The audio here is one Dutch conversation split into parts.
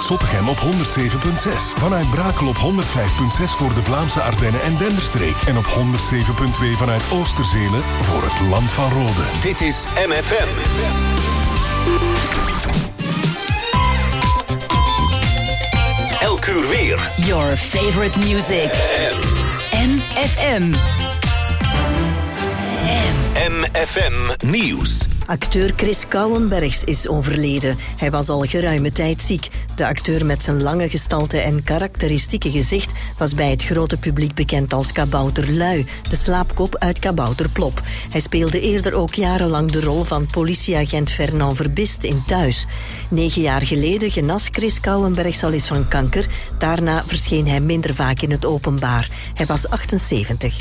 Zottegem op 107.6. Vanuit Brakel op 105.6 voor de Vlaamse Ardennen en Denderstreek. En op 107.2 vanuit Oosterzelen voor het Land van Rode. Dit is MFM. Elk uur weer. Your favorite music. MFM. MFM Nieuws. Acteur Chris Kouwenbergs is overleden. Hij was al geruime tijd ziek. De acteur met zijn lange gestalte en karakteristieke gezicht was bij het grote publiek bekend als Kabouter Lui, de slaapkop uit Kabouter Plop. Hij speelde eerder ook jarenlang de rol van politieagent Fernand Verbist in Thuis. 9 jaar geleden genas Chris Kouwenbergs al eens van kanker. Daarna verscheen hij minder vaak in het openbaar. Hij was 78.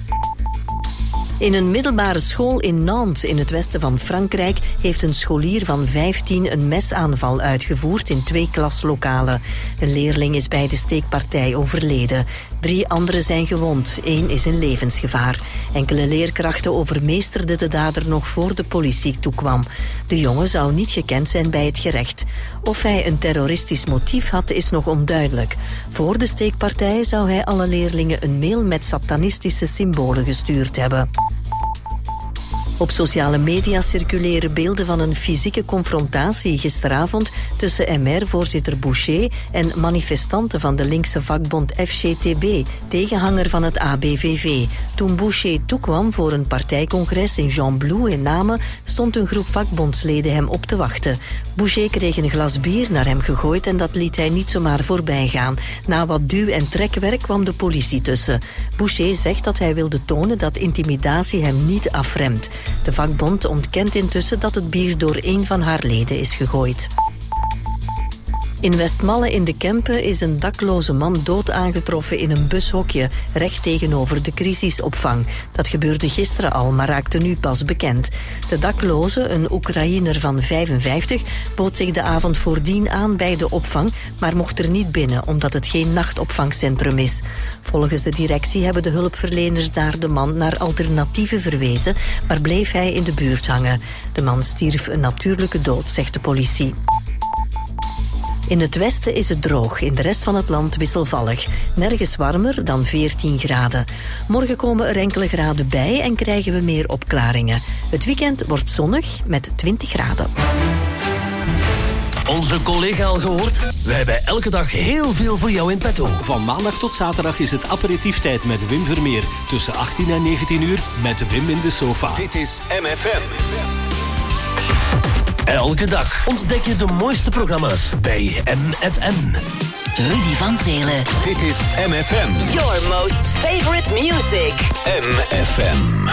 In een middelbare school in Nantes, in het westen van Frankrijk, heeft een scholier van 15 een mesaanval uitgevoerd in 2 klaslokalen. Een leerling is bij de steekpartij overleden. 3 anderen zijn gewond. 1 is in levensgevaar. Enkele leerkrachten overmeesterden de dader nog voor de politie toekwam. De jongen zou niet gekend zijn bij het gerecht. Of hij een terroristisch motief had, is nog onduidelijk. Voor de steekpartij zou hij alle leerlingen een mail met satanistische symbolen gestuurd hebben. Op sociale media circuleren beelden van een fysieke confrontatie gisteravond tussen MR-voorzitter Boucher en manifestanten van de linkse vakbond FCTB, tegenhanger van het ABVV. Toen Boucher toekwam voor een partijcongres in Jean-Blou in Namen, stond een groep vakbondsleden hem op te wachten. Boucher kreeg een glas bier naar hem gegooid en dat liet hij niet zomaar voorbij gaan. Na wat duw- en trekwerk kwam de politie tussen. Boucher zegt dat hij wilde tonen dat intimidatie hem niet afremt. De vakbond ontkent intussen dat het bier door 1 van haar leden is gegooid. In Westmalle in de Kempen is een dakloze man dood aangetroffen in een bushokje, recht tegenover de crisisopvang. Dat gebeurde gisteren al, maar raakte nu pas bekend. De dakloze, een Oekraïner van 55, bood zich de avond voordien aan bij de opvang, maar mocht er niet binnen, omdat het geen nachtopvangcentrum is. Volgens de directie hebben de hulpverleners daar de man naar alternatieven verwezen, maar bleef hij in de buurt hangen. De man stierf een natuurlijke dood, zegt de politie. In het westen is het droog, in de rest van het land wisselvallig. Nergens warmer dan 14 graden. Morgen komen er enkele graden bij en krijgen we meer opklaringen. Het weekend wordt zonnig met 20 graden. Onze collega al gehoord? Wij hebben elke dag heel veel voor jou in petto. Van maandag tot zaterdag is het aperitieftijd met Wim Vermeer. Tussen 18 en 19 uur met Wim in de sofa. Dit is MFM. Elke dag ontdek je de mooiste programma's bij MFM. Rudy van Zelen. Dit is MFM. Your most favorite music. MFM.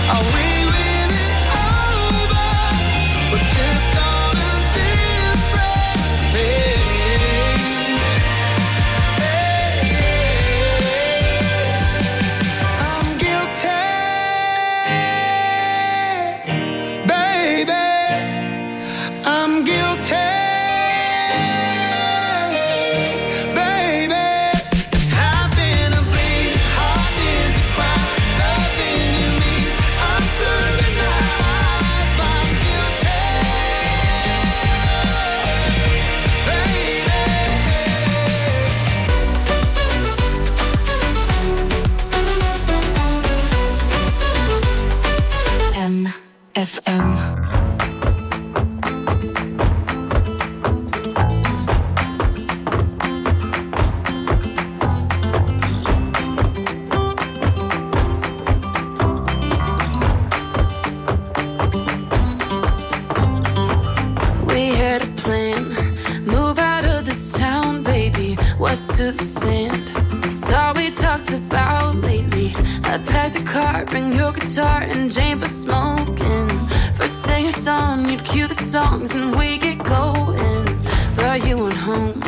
To the sand. It's all we talked about lately. I packed a car, bring your guitar and Jane for smoking. First thing at dawn, you'd cue the songs and we get going. Brought you on home,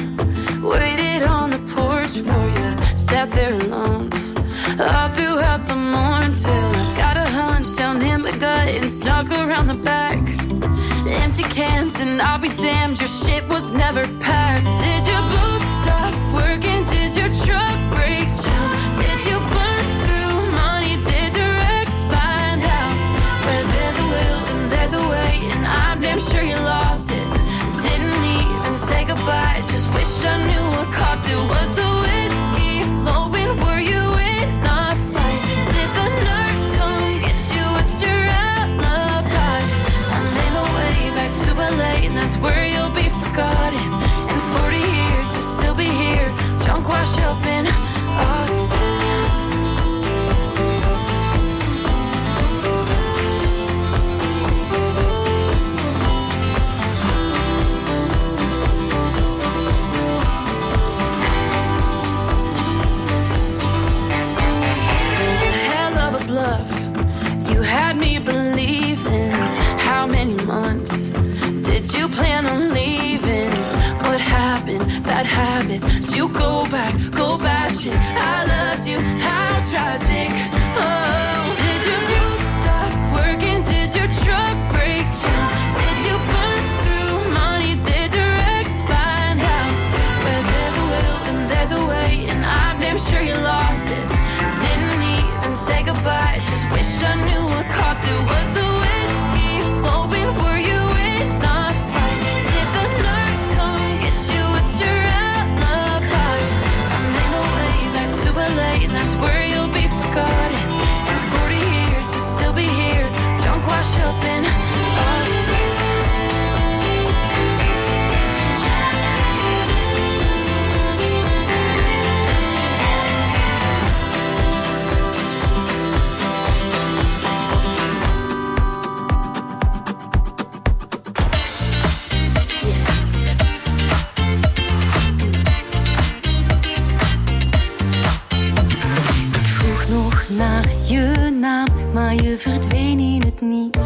waited on the porch for you, sat there alone all throughout the morning till I got a hunch down in my gut and snuck around the back. Empty cans and I'll be damned, your shit was never packed. Did your boots stop working? Did your truck break down? Did you burn through money? Did your ex find out? Where there's a will and there's a way, and I'm damn sure you lost it. Didn't even say goodbye, just wish I knew what caused it. Was the whiskey flowing? Were you in a fight? Did the nurse come get you? What's your alibi? I made my way back to LA, and that's where you'll be forgotten. In 40 years you'll still be here, drunk, washed up in Austin. Hell of a bluff, you had me believing. How many months did you plan on leaving? What happened? Bad habits. Did you go back, go bashing? I loved you, how tragic. Oh, did your boots stop working? Did your truck break down? Did you burn through money? Did your ex find out? Where there's a will and there's a way, and I'm damn sure you lost it. Didn't even say goodbye, just wish I knew what caused it. Was the whiskey flowing? Were you in a fight? Did the nurse come get you? What's your alibi? I made my way back to LA, and that's where you'll be forgotten. In 40 years you'll still be here, drunk, washed up in Austin. Naar je naam, maar je verdween in het niets.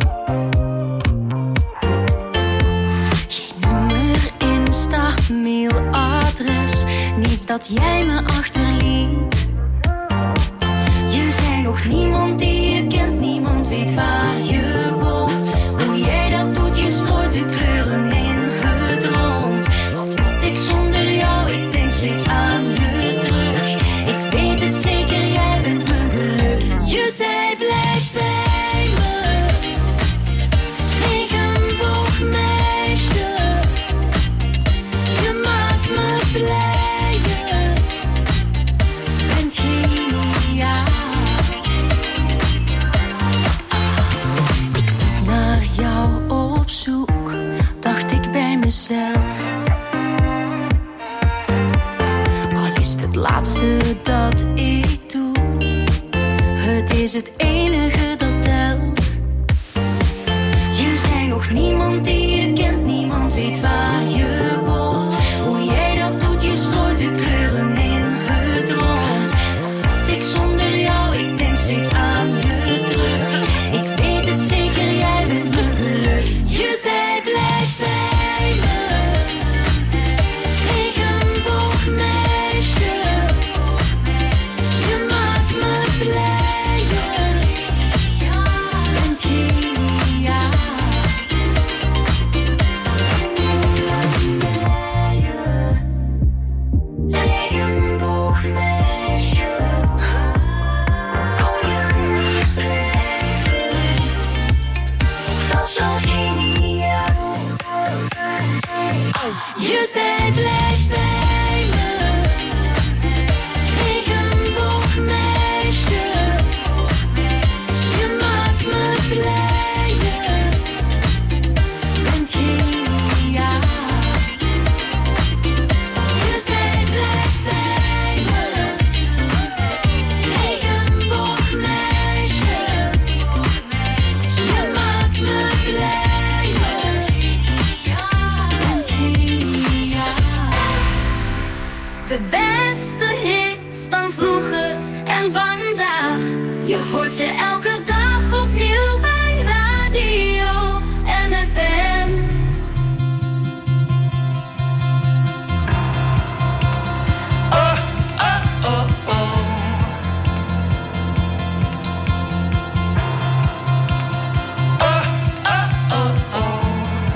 Geen nummer, Insta, mailadres, niets dat jij me achterliet. Je zei nog niemand die je kent, niemand weet waar je woont. Hoe jij dat doet, je strooit de kleuren in het rond. Wat moet ik zonder jou, ik denk steeds aan je terug. Ik weet het zeker, jij bent mijn geluk. Je zei blijf bij me, regenboogmeisje. Je maakt me blijer, bent geniaal. Ik moet naar jou op zoek, dacht ik bij mezelf. Al is het het laatste dat ik doe, het is het enige dat telt. Je zei nog niemand die je kent, niemand weet waar je woont. Hoe jij dat doet, je strooit de kleuren in het rond. Wat moet ik zonder jou, ik denk steeds aan je terug. Je hoort ze elke dag opnieuw bij Radio MFM. Oh, oh, oh, oh. Oh, oh, oh, oh.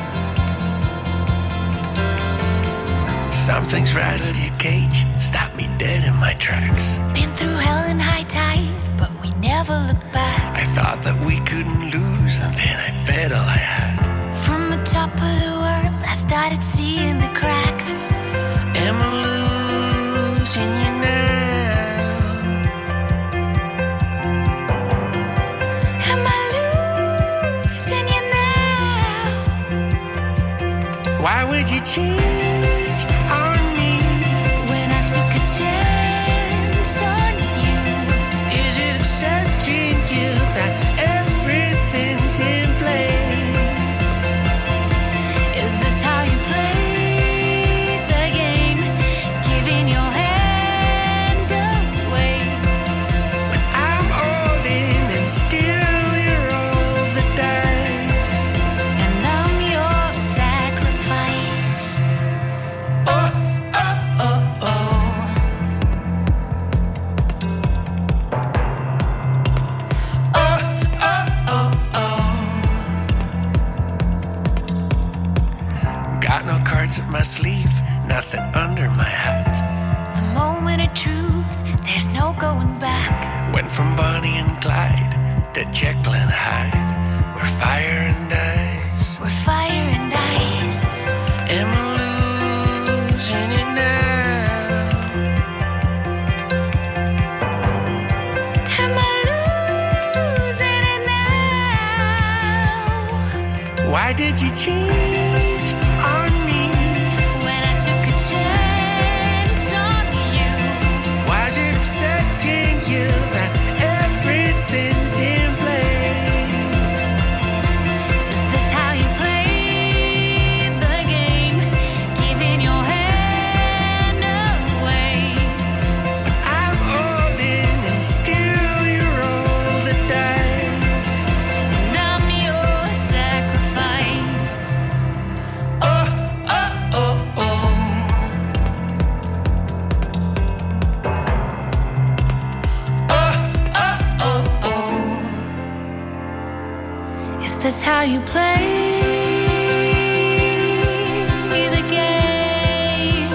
Something's rattled your cage, stopped me dead in my tracks. Been through hell and high tide, but we never looked back. I thought that we couldn't lose, and then I bet all I had. From the top of the world, I started seeing the cracks. Am I losing you now? Am I losing you now? Why would you change on me? When I took a chance on you. Is it upsetting you that everything's in place? Is this how you play the game? Giving your hand away. When I'm all in and still you're all the dice. And I'm your sacrifice. Oh, oh, oh, oh. Oh, oh, oh, oh. Got no cards up my sleeve, nothing under my hat. The moment of truth, there's no going back. Went from Bonnie and Clyde to Jekyll and Hyde. We're fire and ice. We're fire and ice. Am I losing it now? Am I losing it now? Why did you change on me? When I took a chance on you. Why is it upsetting you that everything's in place? Is this how you play the game? Giving your hand away. I'm all in and still you're all the dice. And I'm your sacrifice. Oh, oh, oh, oh. Oh, oh, oh, oh. Is this how you play the game?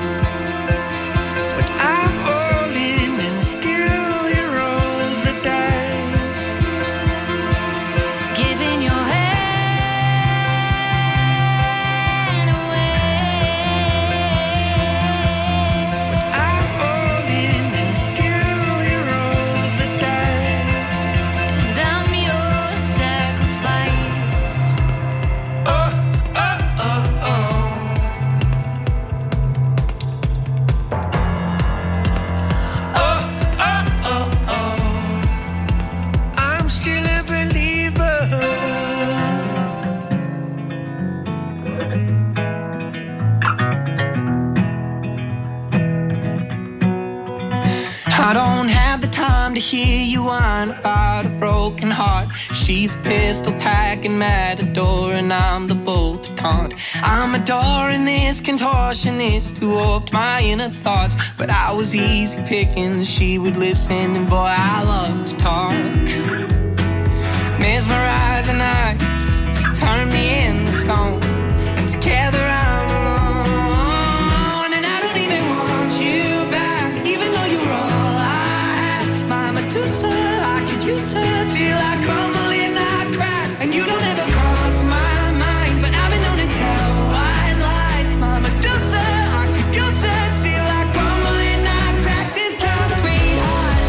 But I'm all in and still you're all the dice. Giving your hand away. I'm all in and still you're all the dice. And I'm your sacrifice. Oh, oh, oh, oh. Oh, oh, oh, oh. I'm still a believer. I don't have the time to hear you whine about a broken heart. She's a pistol packing matador and I'm the bolt to taunt. I'm adoring this contortionist who warped my inner thoughts. But I was easy picking, she would listen, and boy, I love to talk. Mesmerizing eyes, turn me into stone, and together I'm alone. And I don't even want you back, even though you're all I have. My Medusa, I could use her till I crumble and I crack. And you don't ever cross my mind, but I've been known to tell white lies. My Medusa, I could use her till I crumble and I crack. This concrete heart,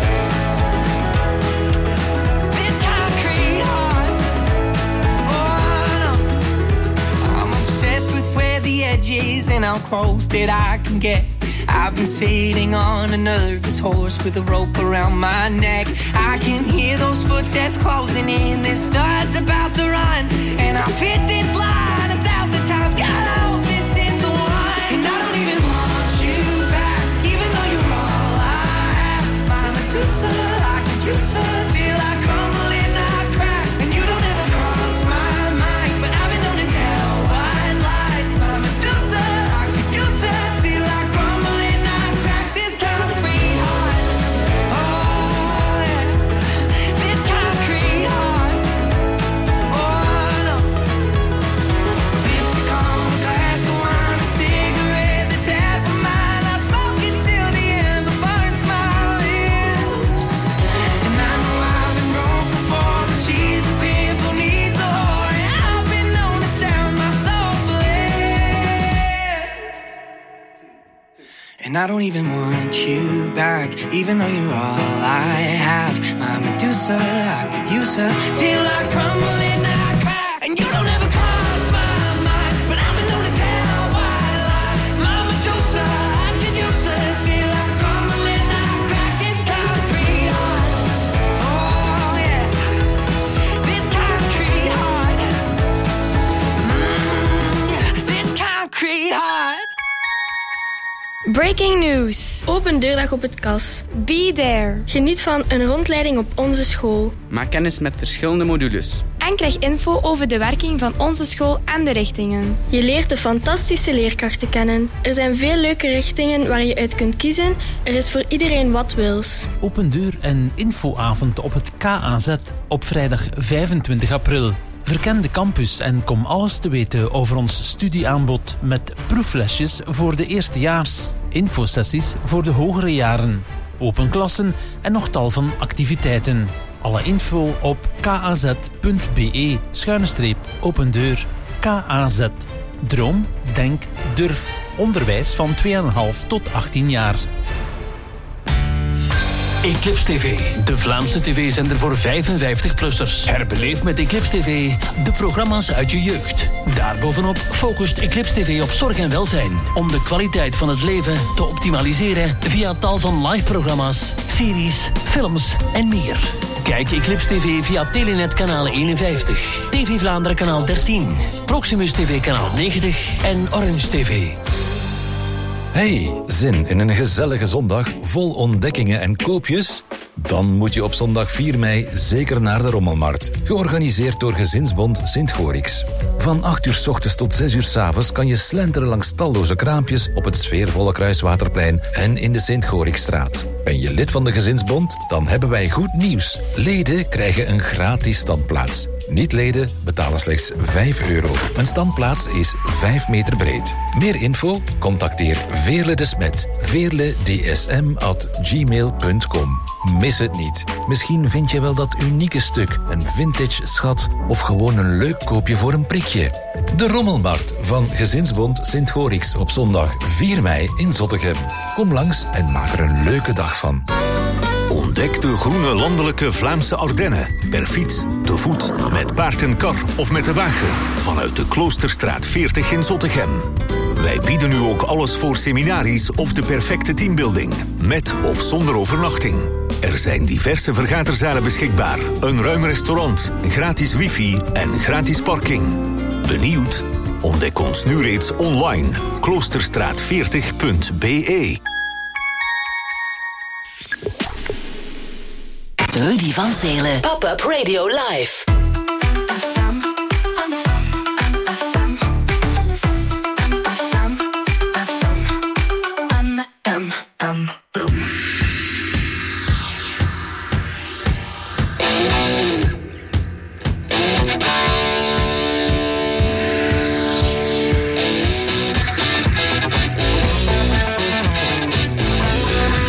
this concrete heart. Oh no, I'm obsessed with where the edge is and how close that I can get. I've been sitting on a nervous horse with a rope around my neck. I can hear those footsteps closing in. This star's about to run, and I've hit this line 1,000 times. God, I hope this is the one. And I don't even want you back, even though you're all I have. My Medusa, I could use Medusa till I crumble and I crack. And you don't ever cross my mind, but I've been known to tell white lies. My Medusa, I could use her till I crumble and I crack. This concrete heart, oh yeah, this concrete heart, oh no. Lipstick on a glass of wine, a cigarette that's half of mine. I smoke it till the end, but burns my lips. And I know I've been broke before, but she's a pimp who needs a whore. And I've been known to sell my soul for less. And I don't even want you back, even though you're all I have. My Medusa, I could use her till I crumble and I crack. And you don't ever cross my mind, but I've been known to tell white lies. My Medusa, I could use her till I crumble and I crack. This concrete heart, oh yeah, this concrete heart, this concrete heart. Breaking news. Open deurdag op het KAS. Be there. Geniet van een rondleiding op onze school. Maak kennis met verschillende modules. En krijg info over de werking van onze school en de richtingen. Je leert de fantastische leerkrachten kennen. Er zijn veel leuke richtingen waar je uit kunt kiezen. Er is voor iedereen wat wils. Open deur en infoavond op het KAZ op vrijdag 25 april. Verken de campus en kom alles te weten over ons studieaanbod met proeflesjes voor de eerstejaars, infosessies voor de hogere jaren, open klassen en nog tal van activiteiten. Alle info op kaz.be/open deur. KAZ. Droom, denk, durf. Onderwijs van 2,5 tot 18 jaar. Eclipse TV, de Vlaamse tv-zender voor 55-plussers. Herbeleef met Eclipse TV de programma's uit je jeugd. Daarbovenop focust Eclipse TV op zorg en welzijn, om de kwaliteit van het leven te optimaliseren via tal van live-programma's, series, films en meer. Kijk Eclipse TV via Telenet kanaal 51, TV Vlaanderen kanaal 13, Proximus TV kanaal 90 en Orange TV. Hey, zin in een gezellige zondag vol ontdekkingen en koopjes? Dan moet je op zondag 4 mei zeker naar de Rommelmarkt. Georganiseerd door Gezinsbond Sint-Gorix. Van 8 uur 's ochtends tot 6 uur 's avonds kan je slenteren langs talloze kraampjes op het sfeervolle Kruiswaterplein en in de Sint-Gorixstraat. Ben je lid van de Gezinsbond? Dan hebben wij goed nieuws. Leden krijgen een gratis standplaats. Niet-leden betalen slechts €5. Een standplaats is 5 meter breed. Meer info? Contacteer Veerle de Smet. veerledsm@gmail.com. Mis het niet. Misschien vind je wel dat unieke stuk, een vintage schat of gewoon een leuk koopje voor een prikje. De Rommelmarkt van Gezinsbond Sint-Gorix op zondag 4 mei in Zottegem. Kom langs en maak er een leuke dag van. Ontdek de groene landelijke Vlaamse Ardennen. Per fiets, te voet, met paard en kar of met de wagen. Vanuit de Kloosterstraat 40 in Zottegem. Wij bieden nu ook alles voor seminaries of de perfecte teambuilding. Met of zonder overnachting. Er zijn diverse vergaderzalen beschikbaar. Een ruim restaurant, gratis wifi en gratis parking. Benieuwd? Ontdek ons nu reeds online. kloosterstraat40.be. Rudy van Zelen. Pop-up Radio Live.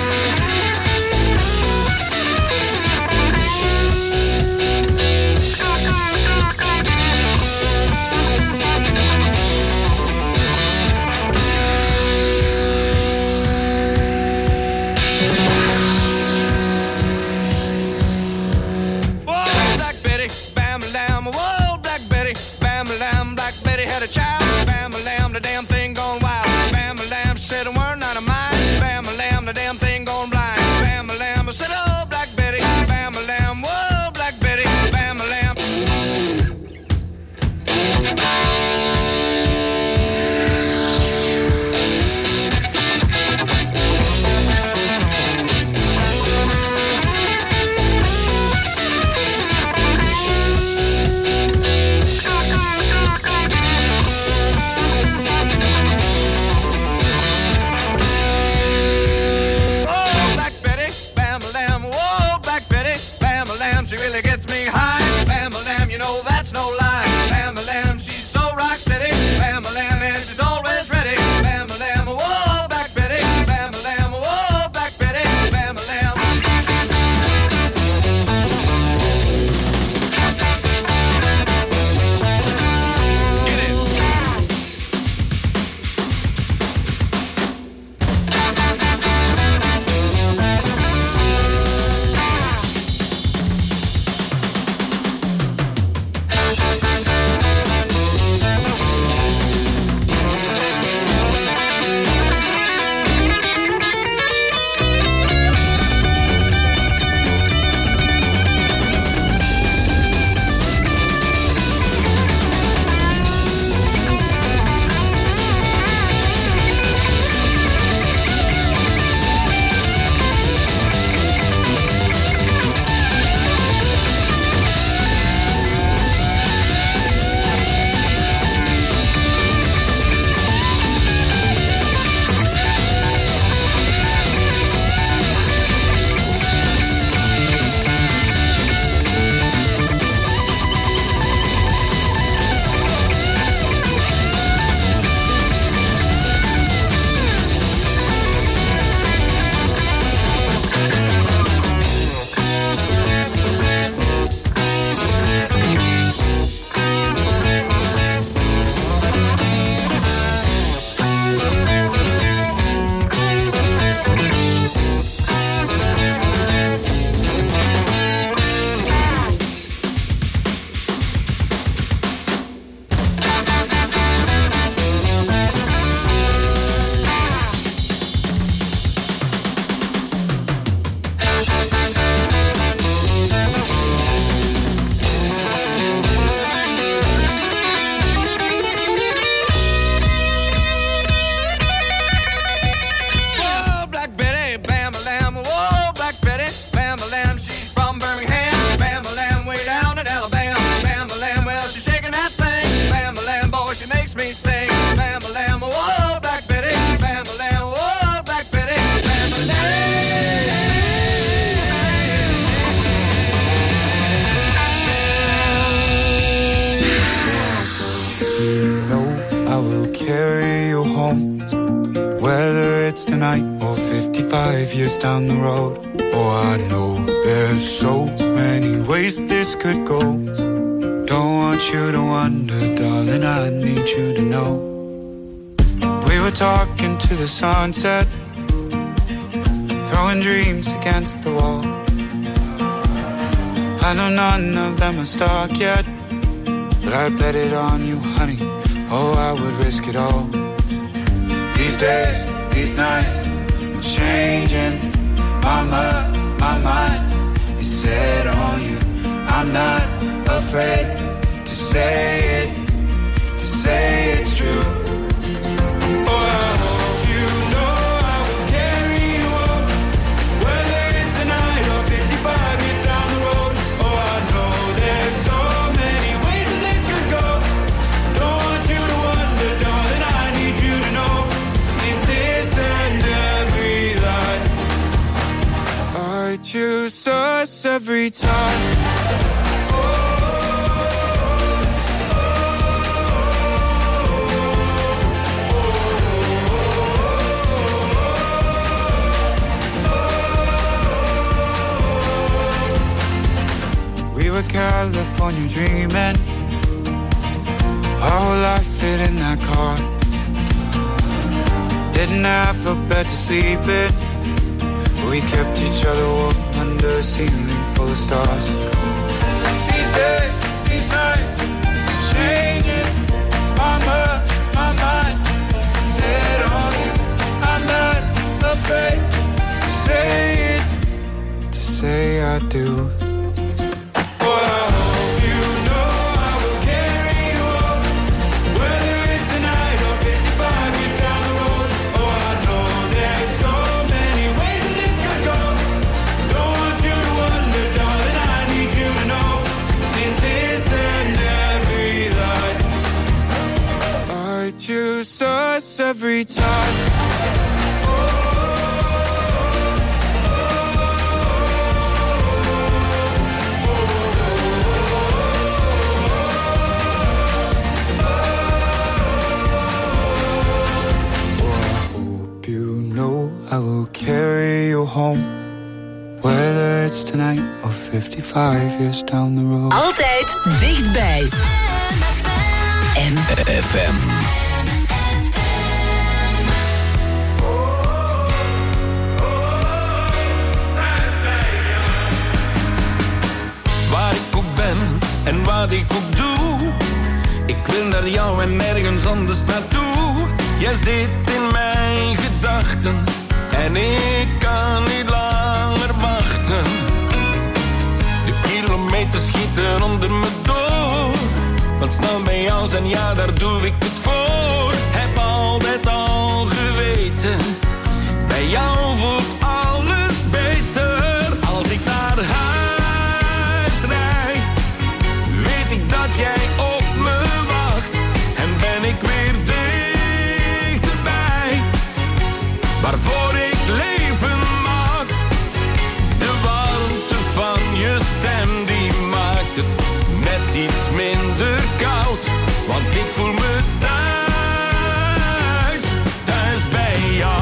I she really gets me high. Bam-a-lam, you know that's no lie. Bam-a-lam, she's so rock steady. Bam-a-lam, and she's always ready. Bam-a-lam, whoa, Black Betty. Bam-a-lam, whoa, Black Betty. Bam-a-lam. Years down the road. Oh, I know there's so many ways this could go. Don't want you to wonder, darling, I need you to know. We were talking to the sunset, throwing dreams against the wall. I know none of them are stuck yet, but I bet it on you, honey. Oh, I would risk it all. These days, these nights, changing my mind is set on you. I'm not afraid to say it's true. Oh, I hope you know I will carry you up, whether it's tonight or 55 years down the road. Oh, I know there's so many ways that this could go. Don't want you to wonder, darling, I need you to know. In this and I choose us every time. We were California dreaming, our whole life fit in that car. Didn't have a bed to sleep in, we kept each other warm under a ceiling full of stars. These days, these nights, changing my mind, set on you. I'm not afraid to say I do. Choose us every time. it's tonight or 55 years down the road. Altijd dichtbij. FM. Waar ik ook ben en wat ik ook doe, ik wil naar jou en nergens anders naartoe. Jij zit in mijn gedachten en ik kan niet langer wachten. De kilometers schieten onder me door, want snel bij jou zijn, ja, daar doe ik het voor. Heb altijd al geweten, bij jou voelt alles beter. Als ik naar huis rijd, weet ik dat jij op me wacht. En ben ik weer dichterbij, waarvoor ik leven mag. De warmte van je stem, die maakt het net iets minder koud. Want ik voel me thuis, thuis bij jou.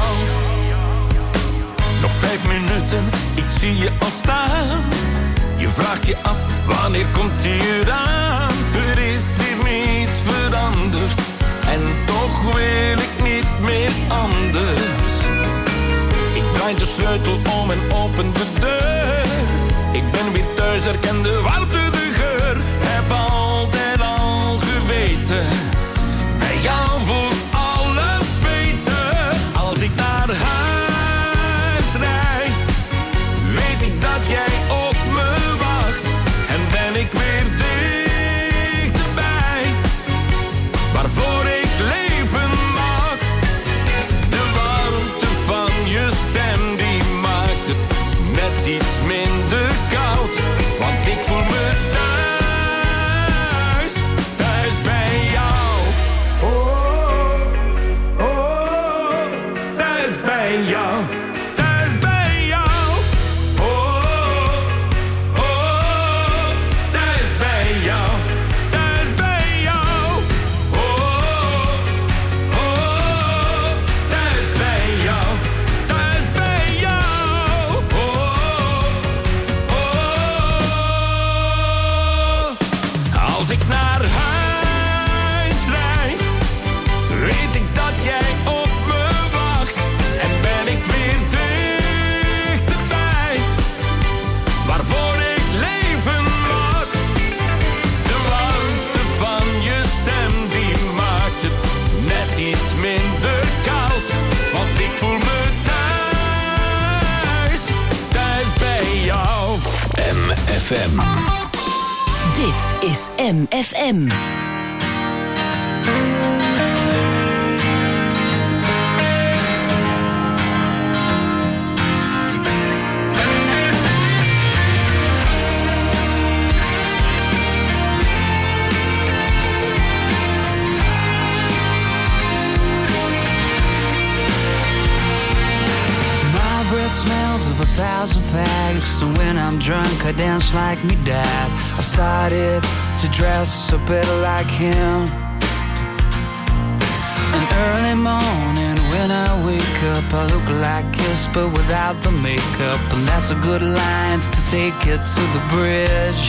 Nog 5 minuten, ik zie je al staan. Je vraagt je af, wanneer komt die eraan? Er is hier niets veranderd en toch wil ik niet meer anders. Ik draai de sleutel om en open de deur. Ik ben weer thuis, herken de warmte, de geur. Heb altijd al geweten, bij jou voelt alles beter. Als ik naar huis rijd, weet ik dat jij op me wacht. En ben ik weer dichterbij, waarvoor ik leven mag. De warmte van je stem, die maakt het net iets minder koud. Want ik voel me thuis, thuis bij jou. Oh, oh, thuis bij jou. Thuis bij jou. Oh, oh, thuis bij jou. Thuis bij jou. Oh, oh, thuis bij jou. Thuis bij jou. Oh, oh. Als ik naar huis rijd, weet ik dat jij op me wacht. En ben ik weer dichterbij, waarvoor ik leven mag. De warmte van je stem, die maakt het net iets minder koud. Want ik voel me thuis, thuis bij jou. MFM. Dit is MFM. My breath smells of 1,000 fags, so when I'm drunk I dance like me dad. I've started to dress a bit like him. An early morning when I wake up, I look like Kiss but without the makeup. And that's a good line to take it to the bridge.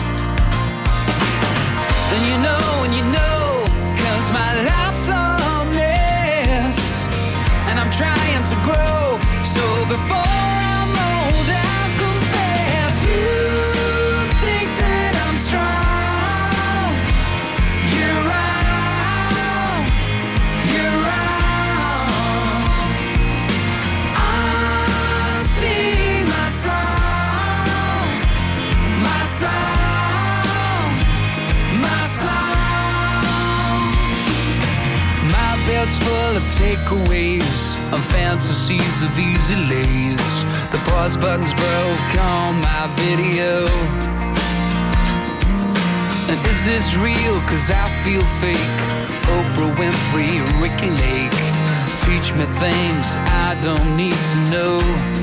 And you know, 'cause my life's a mess, and I'm trying to grow, so before I'm old I'll confess. You think that I'm strong, you're wrong, you're wrong. I sing my song, my song, my song. My belt's full of takeaways and fantasies of easy lays. The pause button's broke on my video. And is this real? 'Cause I feel fake. Oprah Winfrey, Ricky Lake. Teach me things I don't need to know.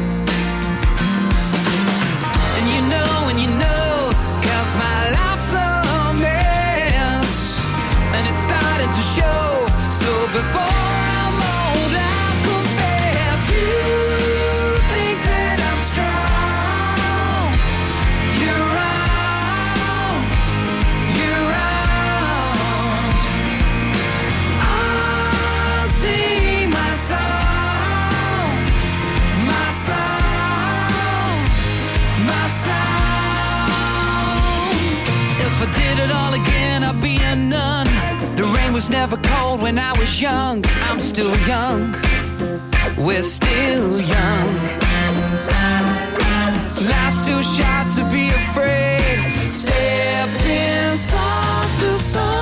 And you know, 'cause my life's a mess, and it's starting to show. So before I'm old, I'll confess. You think that I'm strong, did it all again, I'd be a nun. The rain was never cold when I was young. I'm still young. We're still young. Life's too short to be afraid. Step inside the sun.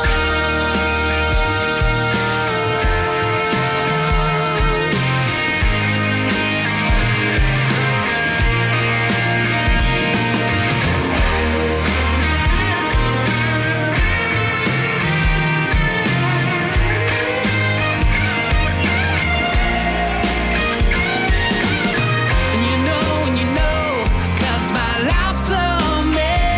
And you know, 'cause my life's a mess.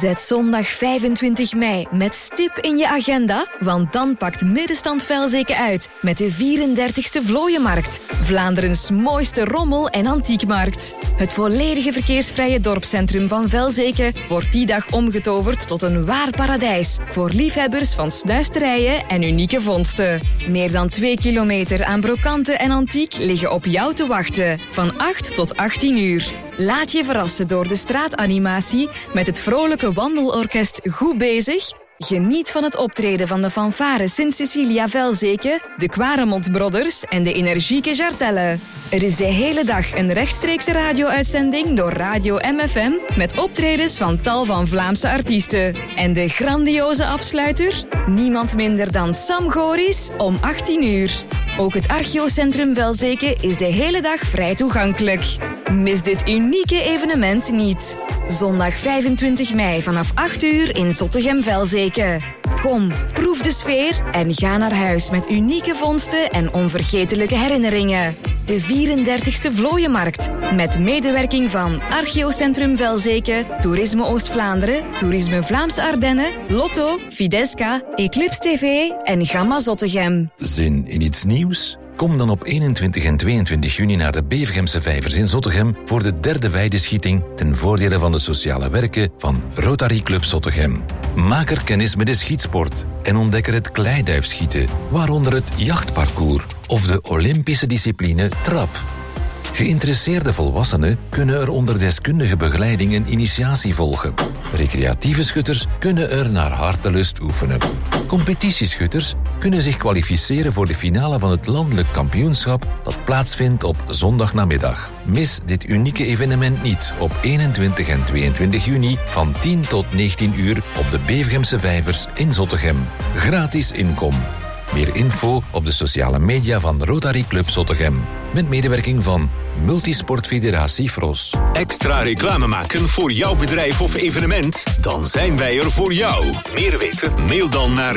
Zet zondag 25 mei met stip in je agenda, want dan pakt Middenstand Velzeke uit met de 34e Vlooienmarkt. Vlaanderens mooiste rommel- en antiekmarkt. Het volledige verkeersvrije dorpscentrum van Velzeke wordt die dag omgetoverd tot een waar paradijs voor liefhebbers van snuisterijen en unieke vondsten. Meer dan 2 kilometer aan brokanten en antiek liggen op jou te wachten, van 8 tot 18 uur. Laat je verrassen door de straatanimatie met het vrolijke wandelorkest Goed Bezig. Geniet van het optreden van de fanfare Sint-Cecilia Velzeke, de Quaremont Brothers en de energieke Jartelle. Er is de hele dag een rechtstreekse radio-uitzending door Radio MFM met optredens van tal van Vlaamse artiesten. En de grandioze afsluiter? Niemand minder dan Sam Goris om 18 uur. Ook het Archeocentrum Velzeke is de hele dag vrij toegankelijk. Mis dit unieke evenement niet. Zondag 25 mei vanaf 8 uur in Zottegem-Velzeke. Kom, proef de sfeer en ga naar huis met unieke vondsten en onvergetelijke herinneringen. De 34e Vlooienmarkt, met medewerking van Archeocentrum Velzeke, Toerisme Oost-Vlaanderen, Toerisme Vlaamse Ardennen, Lotto, Fidesca, Eclipse TV en Gamma Zottegem. Zin in iets nieuws? Kom dan op 21 en 22 juni naar de Bevegemse Vijvers in Zottegem voor de 3e weideschieting ten voordele van de sociale werken van Rotary Club Zottegem. Maak er kennis met de schietsport en ontdek er het kleiduifschieten, waaronder het jachtparcours of de Olympische discipline trap. Geïnteresseerde volwassenen kunnen er onder deskundige begeleiding een initiatie volgen. Recreatieve schutters kunnen er naar hartelust oefenen. Competitieschutters kunnen zich kwalificeren voor de finale van het landelijk kampioenschap dat plaatsvindt op zondagnamiddag. Mis dit unieke evenement niet op 21 en 22 juni van 10 tot 19 uur op de Bevegemse Vijvers in Zottegem. Gratis inkom. Meer info op de sociale media van Rotary Club Zottegem. Met medewerking van Multisport Federatie Fros. Extra reclame maken voor jouw bedrijf of evenement? Dan zijn wij er voor jou. Meer weten? Mail dan naar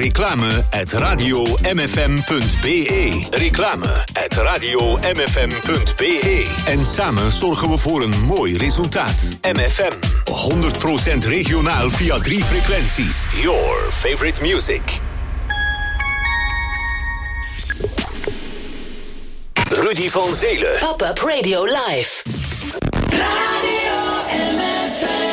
reclame@radiomfm.be. Reclame@radiomfm.be. En samen zorgen we voor een mooi resultaat. MFM. 100% regionaal via 3 frequenties. Your favorite music. Rudy van Zelen. Pop-up Radio Live. Radio MFM.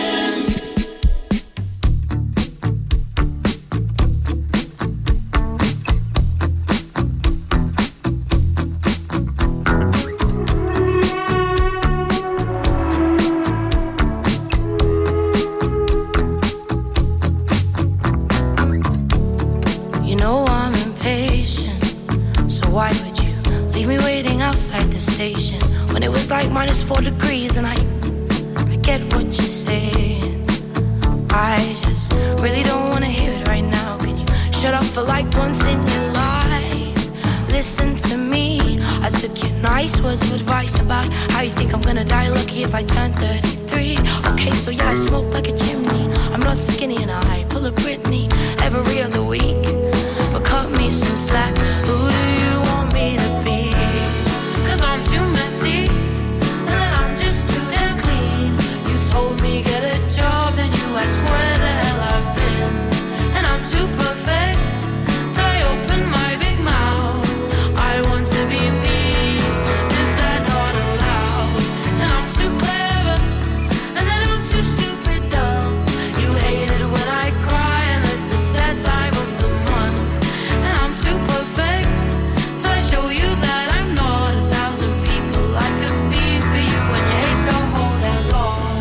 You know I'm impatient, so why would you leave me waiting outside the station when it was like -4 degrees? And I get what you're saying. I just really don't want to hear it right now. Can you shut up for like once in your life? Listen to me. I took your nice words of advice about how you think I'm gonna die lucky if I turn 33. Okay, so yeah, I smoke like a chimney. I'm not skinny and I pull a Britney every other week. But cut me some slack. Who do you want me to be? 'Cause I'm too messy, and then I'm just too damn clean. You told me get a job, and you asked where the hell I've been. And I'm too perfect, till I open my big mouth. I want to be me, is that not allowed? And I'm too clever, and then I'm too stupid dumb. You hate it when I cry, and this is that time of the month. And I'm too perfect, till I show you that I'm not 1,000 people I could be for you. And you hate the whole damn lot.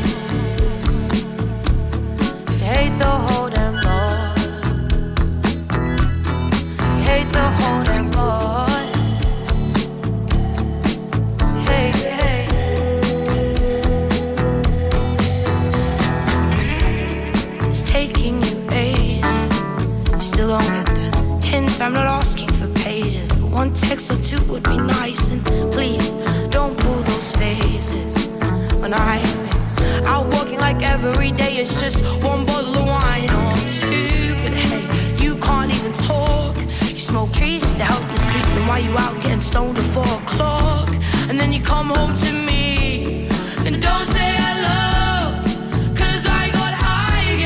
You hate the whole damn lot. You hate the whole damn lot. Hey, hey. It's taking you ages. You still don't get the hint. I'm not asking for pages, but one text or two would be nice. And please don't pull those faces when I've been out walking like every day. It's just one bottle of wine or two. But hey, you can't even talk. You smoke trees just to help you sleep. Then why you out getting stoned at 4 o'clock? And then you come home to me and don't say hello, 'cause I got high again.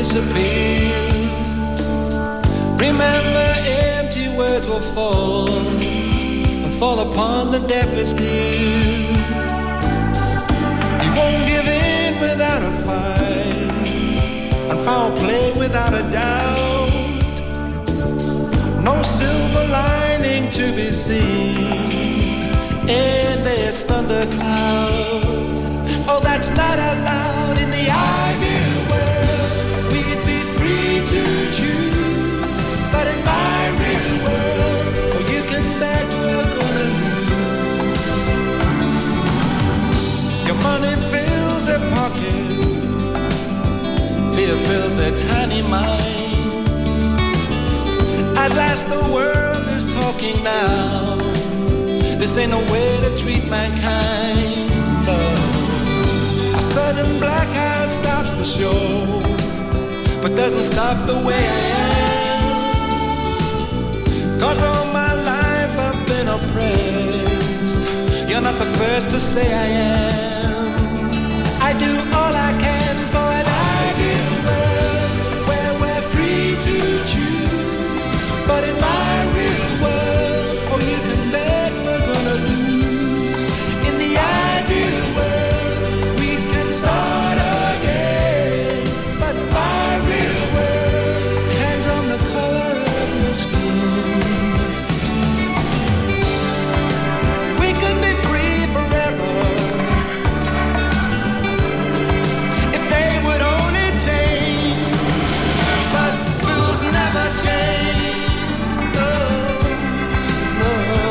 disappear. Remember, empty words will fall and fall upon the deafest ears. You won't give in without a fight, and foul play without a doubt. No silver lining to be seen in this thundercloud. Oh, that's not allowed in the ideal world. We'd be free to choose, but in my real world, oh, you can bet we're gonna lose. Your money fills their pockets, fear fills their tiny minds. At last the world is talking now. This ain't no way to treat mankind. No. A sudden blackout stops the show, but doesn't stop the way I am. 'Cause all my life I've been oppressed. You're not the first to say I am. I do all I can for an ideal world where we're free to choose. But in my real world, oh, you can bet we're gonna lose. In the ideal world, we can start again. But my real world hangs on the color of your skin. We could be free forever if they would only change. But rules never change. No, no.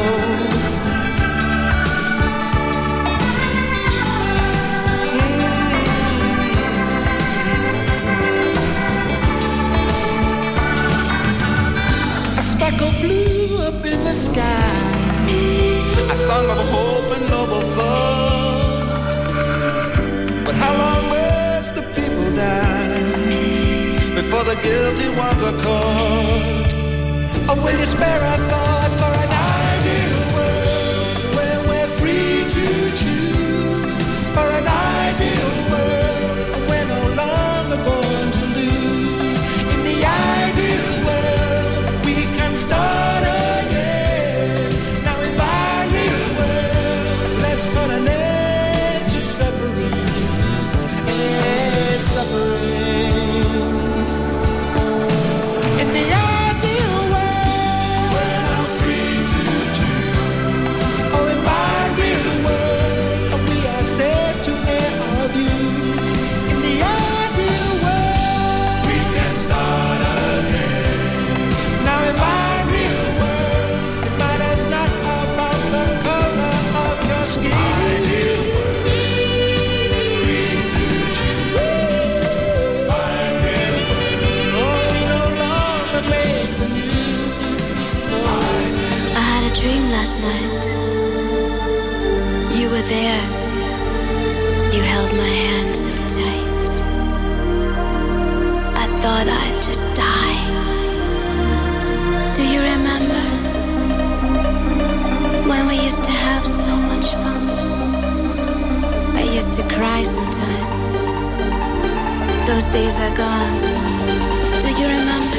A speck of blue up in the sky, a song of hope and noble thought. But how long must the people die before the guilty ones are caught? Or will you spare a thought for an ideal world where we're free to choose? For an ideal world we're no longer born to lose. In the ideal world we can start again. Now in my real world, let's put an end to suffering and suffering. In the ideal world, where I'm free to choose. Oh, in my real world, we are safe to air our views. In the ideal world, we can start again. Now in my real world, it matters not about the color of your skin. Ideal world, free to choose. My real world, oh, we no longer make the news. I had a dream last night. You were there. You held my hand so tight. I thought I'd just die. Do you remember when we used to have so much fun? I used to cry sometimes. Those days are gone. Do you remember?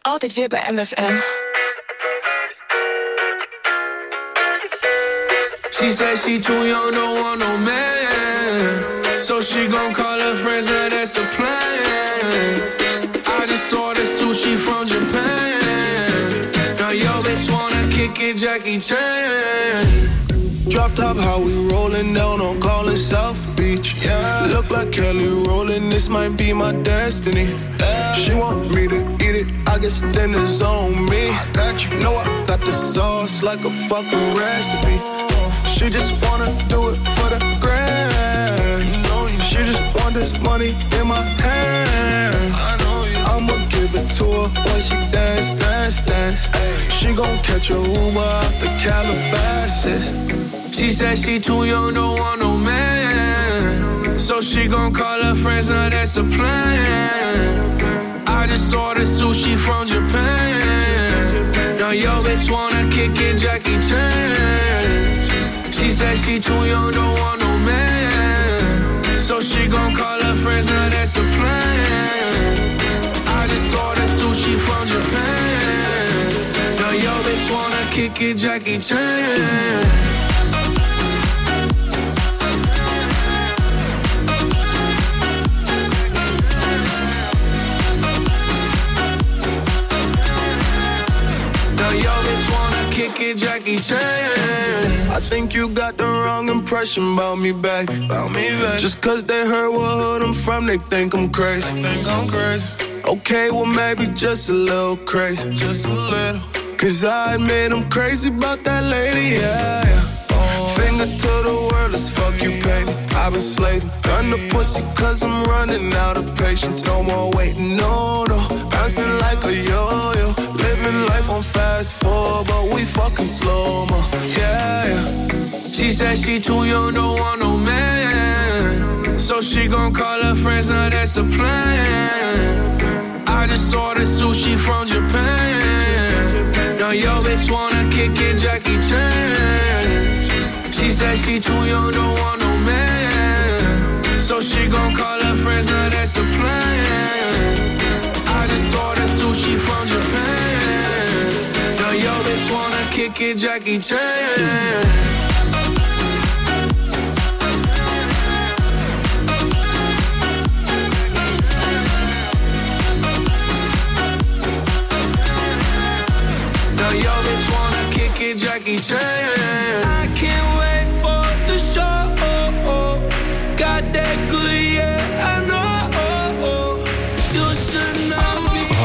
altijd weer bij MFM. She said she too young, don't want no man. So she gon' call her friends, now that's a plan. I just ordered sushi from Japan. Now yo bitch wanna kick it, Jackie Chan. Drop top, how we rollin' down on Collin South Beach. Yeah, look like Kelly rollin', this might be my destiny. She want me to eat it, I guess then it's on me. I got you, know I got the sauce like a fucking recipe. She just wanna do it for the grand. She just want this money in my hand. I'ma give it to her when she dance, dance, dance. She gon' catch a Uber out the Calabasas. She said she too young, don't want no man. So she gon' call her friends, now that's a plan. I just ordered sushi from Japan. Now yo bitch wanna kick it, Jackie Chan. She said she too young, don't want no man. So she gon' call her friends, now that's a plan. I just ordered sushi from Japan. Now yo bitch wanna kick it, Jackie Chan. Kick it, Jackie Chan. I think you got the wrong impression about me back. Just cause they heard what hood I'm from, they think I'm crazy. Okay, well maybe just a little crazy. Just a little. Cause I admit I'm crazy about that lady, yeah. Finger to the world, let's fuck you, baby. I've been slaving, done the pussy cause I'm running out of patience. No more waiting, no. Bouncing like a yo-yo. Living life on fast forward, but we fucking slow-mo, yeah. She said she too young, don't want no man. So she gon' call her friends, now that's a plan. I just ordered sushi from Japan. Now yo bitch wanna kick it, Jackie Chan. She said she too young, don't want no man. So she gon' call her friends, now that's a plan. I just ordered sushi from Japan. Now yo bitch wanna kick it, Jackie Chan. Now yo bitch wanna kick it, Jackie Chan.